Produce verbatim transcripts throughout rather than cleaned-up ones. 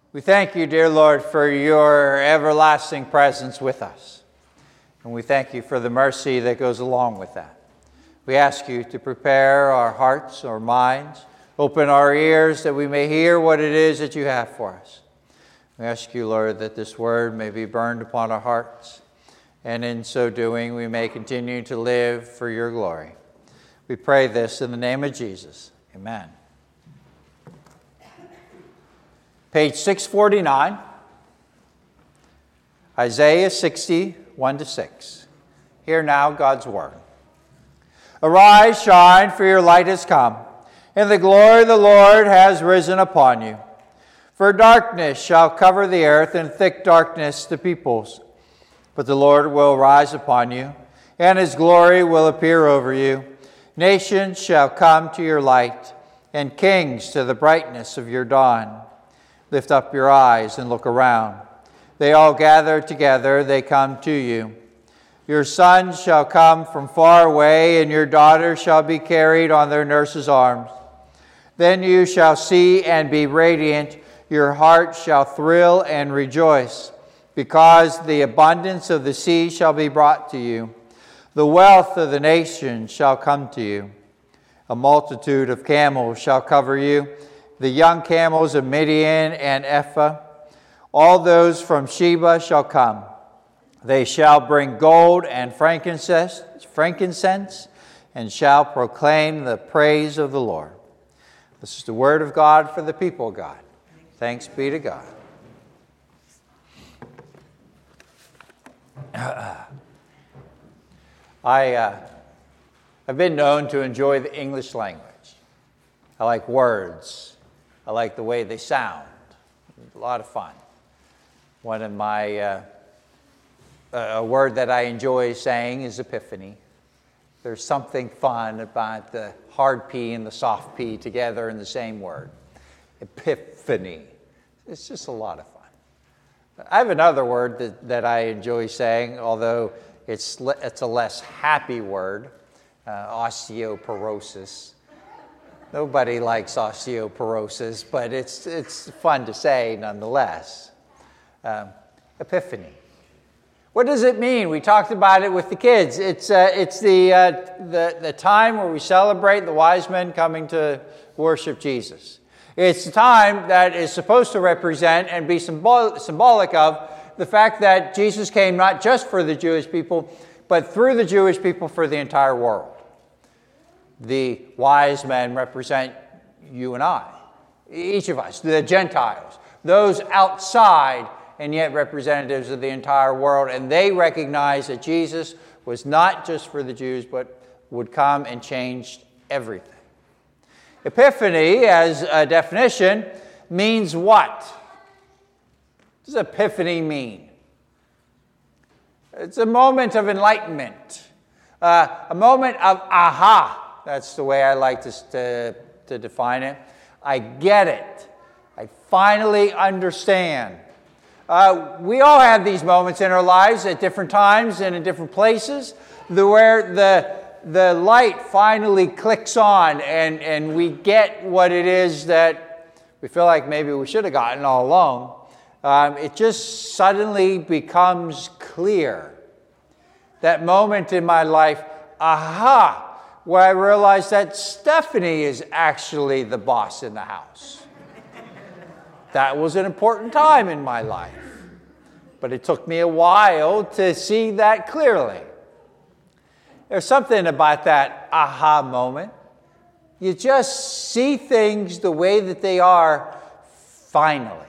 We thank you, dear Lord, for your everlasting presence with us. And we thank you for the mercy that goes along with that. We ask you to prepare our hearts, our minds, open our ears that we may hear what it is that you have for us. We ask you, Lord, that this word may be burned upon our hearts, and in so doing we may continue to live for your glory. We pray this in the name of Jesus. Amen. Page six forty-nine, Isaiah sixty, one to six. Hear now God's word. Arise, shine, for your light has come, and the glory of the Lord has risen upon you. For darkness shall cover the earth, and thick darkness the peoples. But the Lord will rise upon you, and his glory will appear over you. Nations shall come to your light, and kings to the brightness of your dawn. Lift up your eyes and look around. They all gather together, they come to you. Your sons shall come from far away, and your daughters shall be carried on their nurses' arms. Then you shall see and be radiant. Your heart shall thrill and rejoice, because the abundance of the sea shall be brought to you. The wealth of the nations shall come to you. A multitude of camels shall cover you, the young camels of Midian and Ephah. All those from Sheba shall come. They shall bring gold and frankincense, frankincense, and shall proclaim the praise of the Lord. This is the word of God for the people of God. Thanks be to God. I, uh, I've been known to enjoy the English language. I like words. I like the way they sound. It's a lot of fun. One of my, uh, a word that I enjoy saying is epiphany. There's something fun about the hard P and the soft P together in the same word. Epiphany. It's just a lot of fun. I have another word that, that I enjoy saying, although it's, it's a less happy word, uh, osteoporosis. Nobody likes osteoporosis, but it's, it's fun to say nonetheless. Um, epiphany. What does it mean? We talked about it with the kids. It's, uh, it's the, uh, the, the time where we celebrate the wise men coming to worship Jesus. It's the time that is supposed to represent and be symbol- symbolic of the fact that Jesus came not just for the Jewish people, but through the Jewish people for the entire world. The wise men represent you and I, each of us, the Gentiles, those outside and yet representatives of the entire world. And they recognize that Jesus was not just for the Jews, but would come and change everything. Epiphany, as a definition, means what? What does epiphany mean? It's a moment of enlightenment, uh, a moment of aha. That's the way I like to, to, to define it. I get it. I finally understand. Uh, we all have these moments in our lives at different times and in different places the, where the, the light finally clicks on and, and we get what it is that we feel like maybe we should have gotten all along. Um, it just suddenly becomes clear. That moment in my life, aha, where I realized that Stephanie is actually the boss in the house. That was an important time in my life. But it took me a while to see that clearly. There's something about that aha moment. You just see things the way that they are finally.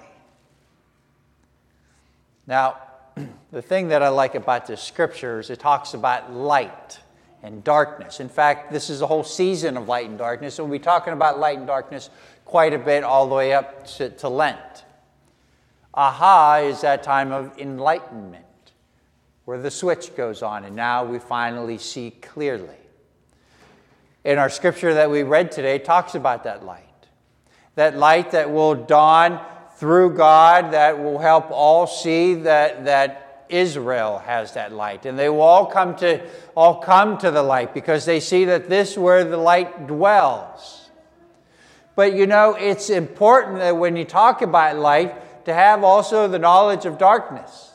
Now, the thing that I like about this scripture is it talks about light and darkness. In fact, this is a whole season of light and darkness, and we'll be talking about light and darkness quite a bit all the way up to, to Lent. Aha is that time of enlightenment, where the switch goes on, and now we finally see clearly. In our scripture that we read today, it talks about that light. That light that will dawn through God, that will help all see that, that Israel has that light. And they will all come to all come to the light because they see that this is where the light dwells. But you know, it's important that when you talk about light, to have also the knowledge of darkness.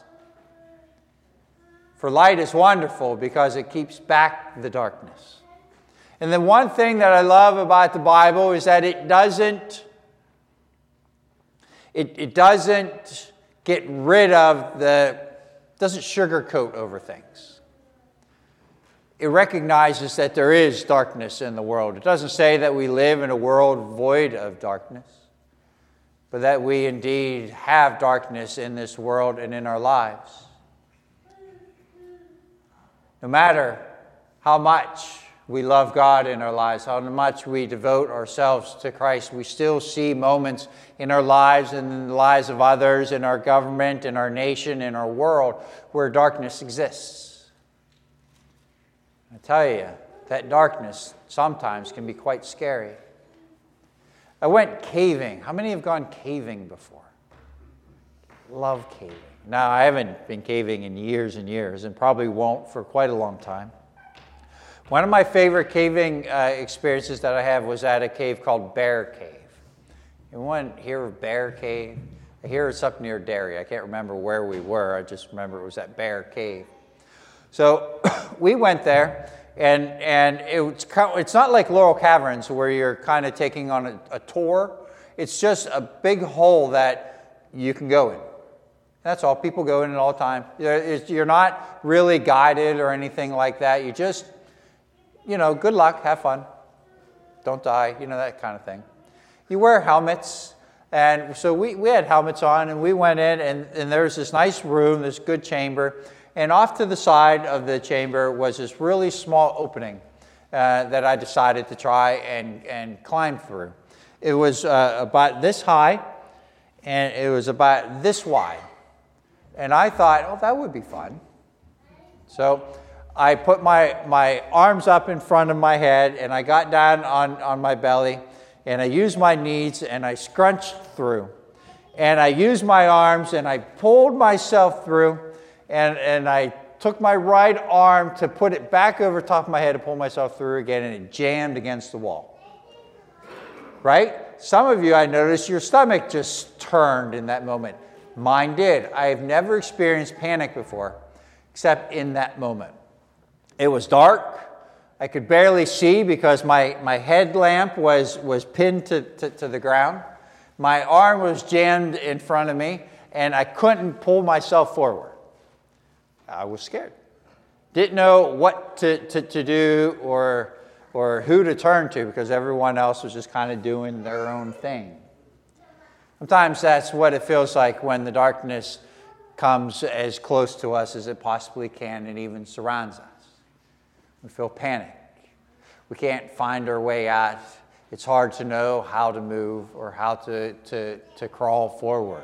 For light is wonderful because it keeps back the darkness. And the one thing that I love about the Bible is that it doesn't, it, it doesn't get rid of the, doesn't sugarcoat over things. It recognizes that there is darkness in the world. It doesn't say that we live in a world void of darkness, but that we indeed have darkness in this world and in our lives. No matter how much we love God in our lives, how much we devote ourselves to Christ, we still see moments in our lives and in the lives of others, in our government, in our nation, in our world, where darkness exists. I tell you, that darkness sometimes can be quite scary. I went caving. How many have gone caving before? Love caving. Now, I haven't been caving in years and years, and probably won't for quite a long time. One of my favorite caving uh, experiences that I have was at a cave called Bear Cave. Anyone hear of Bear Cave? I hear it's up near Derry. I can't remember where we were. I just remember it was at Bear Cave. So we went there, and and it's it's not like Laurel Caverns where you're kind of taking on a, a tour. It's just a big hole that you can go in. That's all. People go in it all the time. You're not really guided or anything like that. You just, you know, good luck, have fun, don't die, you know, that kind of thing. You wear helmets, and so we, we had helmets on, and we went in, and, and there's this nice room, this good chamber, and off to the side of the chamber was this really small opening uh, that I decided to try and, and climb through. It was uh, about this high, and it was about this wide. And I thought, oh, that would be fun. So I put my, my arms up in front of my head, and I got down on, on my belly, and I used my knees, and I scrunched through. And I used my arms, and I pulled myself through, and, and I took my right arm to put it back over top of my head to pull myself through again, and it jammed against the wall. Right? Some of you, I noticed, your stomach just turned in that moment. Mine did. I have never experienced panic before, except in that moment. It was dark. I could barely see because my, my headlamp was, was pinned to, to, to the ground. My arm was jammed in front of me, and I couldn't pull myself forward. I was scared. Didn't know what to, to, to do or, or who to turn to because everyone else was just kind of doing their own thing. Sometimes that's what it feels like when the darkness comes as close to us as it possibly can and even surrounds us. We feel panic. We can't find our way out. It's hard to know how to move or how to, to, to crawl forward.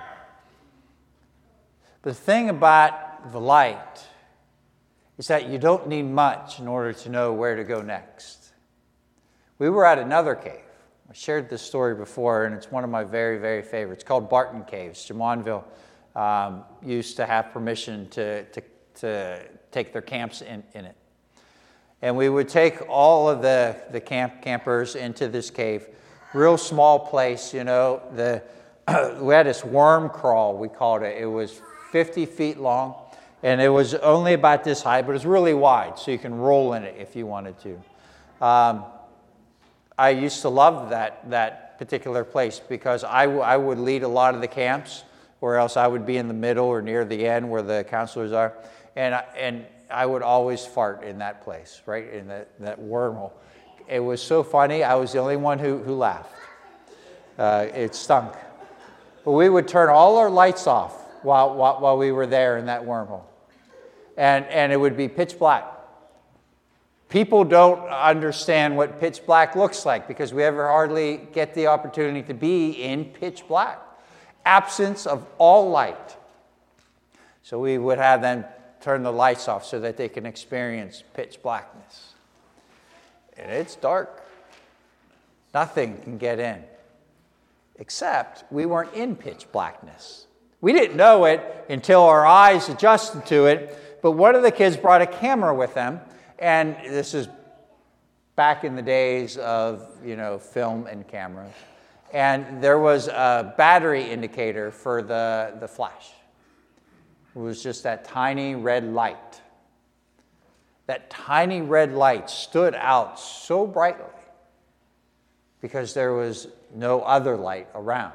But the thing about the light is that you don't need much in order to know where to go next. We were at another cave. I shared this story before, and it's one of my very, very favorites. It's called Barton Caves. Jumonville um, used to have permission to, to, to take their camps in, in it. And we would take all of the, the camp campers into this cave. Real small place, you know. The, we had this worm crawl, we called it. It was fifty feet long, and it was only about this high, but it was really wide, so you can roll in it if you wanted to. Um, I used to love that, that particular place because I, w- I would lead a lot of the camps, or else I would be in the middle or near the end where the counselors are, and I, and I would always fart in that place, right, in that, that wormhole. It was so funny. I was the only one who, who laughed. Uh, it stunk. But we would turn all our lights off while, while, while we were there in that wormhole, and, and it would be pitch black. People don't understand what pitch black looks like because we ever hardly get the opportunity to be in pitch black. Absence of all light. So we would have them turn the lights off so that they can experience pitch blackness. And it's dark. Nothing can get in. Except we weren't in pitch blackness. We didn't know it until our eyes adjusted to it, but one of the kids brought a camera with them. And this is back in the days of, you know, film and cameras. and there was a battery indicator for the, the flash. It was just that tiny red light. That tiny red light stood out so brightly because there was no other light around.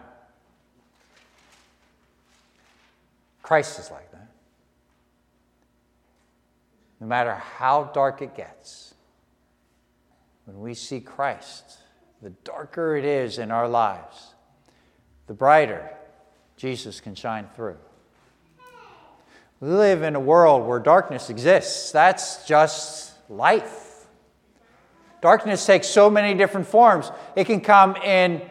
Christ is like that. No matter how dark it gets, when we see Christ, the darker it is in our lives, the brighter Jesus can shine through. We live in a world where darkness exists. That's just life. Darkness takes so many different forms. It can come in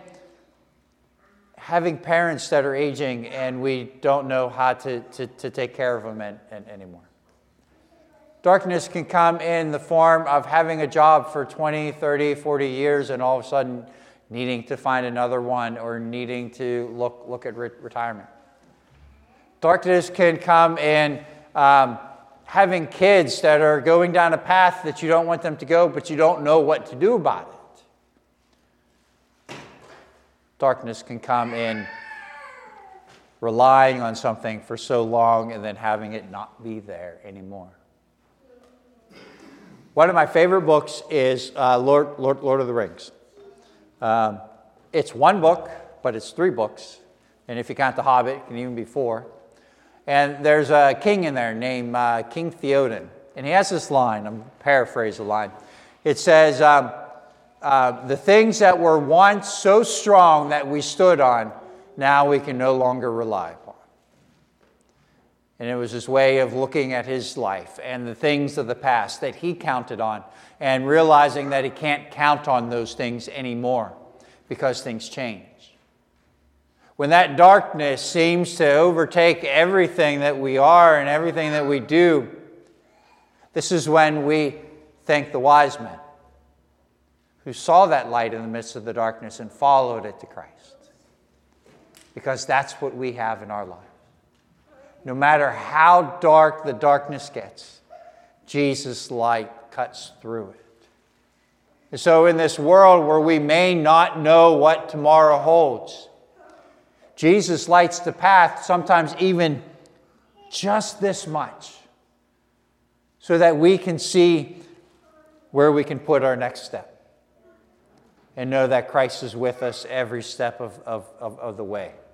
having parents that are aging and we don't know how to, to, to take care of them and, and, anymore. Darkness can come in the form of having a job for twenty, thirty, forty years and all of a sudden needing to find another one or needing to look, look at re- retirement. Darkness can come in um, having kids that are going down a path that you don't want them to go, but you don't know what to do about it. Darkness can come in relying on something for so long and then having it not be there anymore. One of my favorite books is uh, Lord, Lord, Lord of the Rings. Um, it's one book, but it's three books. And if you count The Hobbit, it can even be four. And there's a king in there named uh, King Theoden. And he has this line, I'm going to paraphrase the line. It says, um, uh, the things that were once so strong that we stood on, now we can no longer rely upon. And it was his way of looking at his life and the things of the past that he counted on and realizing that he can't count on those things anymore because things change. When that darkness seems to overtake everything that we are and everything that we do, this is when we thank the wise men who saw that light in the midst of the darkness and followed it to Christ. Because that's what we have in our life. No matter how dark the darkness gets, Jesus' light cuts through it. And so in this world where we may not know what tomorrow holds, Jesus lights the path, sometimes even just this much, so that we can see where we can put our next step and know that Christ is with us every step of, of, of, of the way.